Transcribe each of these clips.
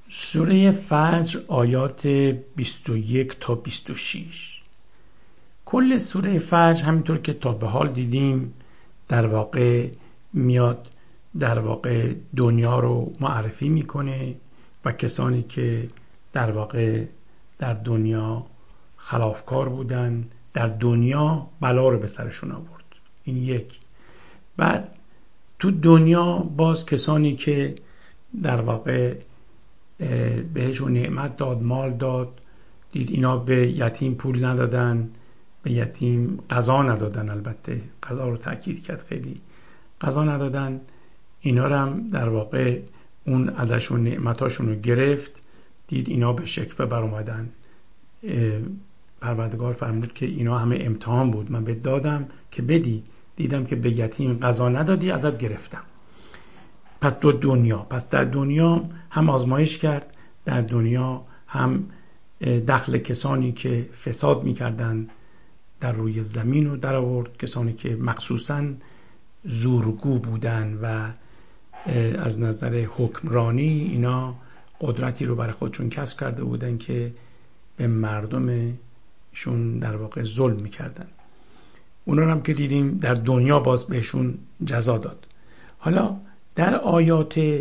سوره فجر آیات 21 تا 26. کل سوره فجر همینطور که تا به حال دیدیم در واقع میاد در واقع دنیا رو معرفی میکنه و کسانی که در واقع در دنیا خلافکار بودن در دنیا بلا رو به سرشون آورد. این یک. بعد تو دنیا باز کسانی که در واقع بهشون نعمت داد، مال داد، دید اینا به یتیم پول ندادن، به یتیم غذا ندادن، البته غذا رو تأکید کرد، خیلی غذا ندادن، اینا رو هم در واقع اون ازشون نعمتاشون رو گرفت، دید اینا به شکوه بر اومدن. پروردگار فرمود که اینا همه امتحان بود، من بهت دادم که بدی، دیدم که به یتیم غذا ندادی، ازت گرفتم. پس در دنیا هم آزمایش کرد، در دنیا هم دخل کسانی که فساد میکردن در روی زمین رو در آورد، کسانی که مخصوصاً زورگو بودن و از نظر حکمرانی اینا قدرتی رو برای خودشون کسب کرده بودن که به مردمشون در واقع ظلم میکردن. اونا هم که دیدیم در دنیا باز بهشون جزا داد. حالا در آیات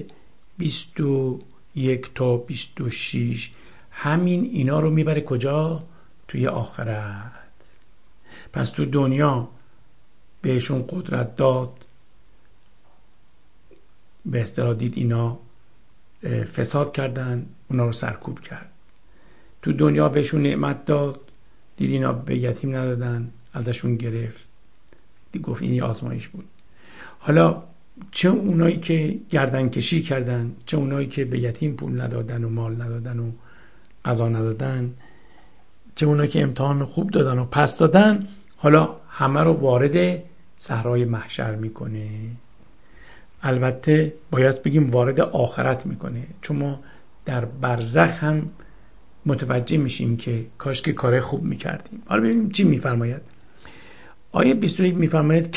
21 تا 26 همین اینا رو میبره کجا؟ توی آخرت. پس تو دنیا بهشون قدرت داد، به اصطلاح دید اینا فساد کردن، اونا رو سرکوب کرد. تو دنیا بهشون نعمت داد، دید اینا به یتیم ندادن، ازشون گرفت، دید گفت این آزمایش بود. حالا چه اونایی که گردن کشی کردن، چه اونایی که به یتیم پول ندادن و مال ندادن و غذا ندادن، چه اونایی که امتحان خوب دادن و پس دادن، حالا همه رو وارد صحرای محشر میکنه. البته باید بگیم وارد آخرت میکنه، چون ما در برزخ هم متوجه میشیم که کاش که کار خوب میکردیم. حالا ببینیم چی میفرماید. آیه 21 میفرماید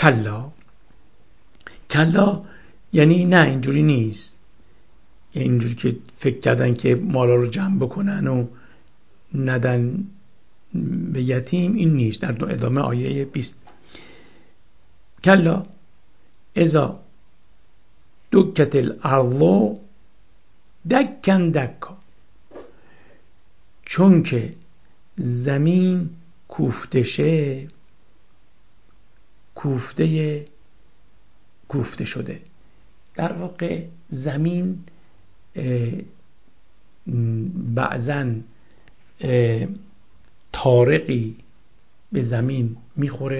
کلا یعنی نه، اینجوری نیست، یعنی اینجوری که فکر کردن که مالا رو جمع بکنن و ندن به یتیم، این نیست. در ادامه آیه 20 کلا اذا دکت الارض دکن دکا، چون که زمین کوفته شه، کوفته شده. در واقع زمین بعضن طارقی به زمین میخوره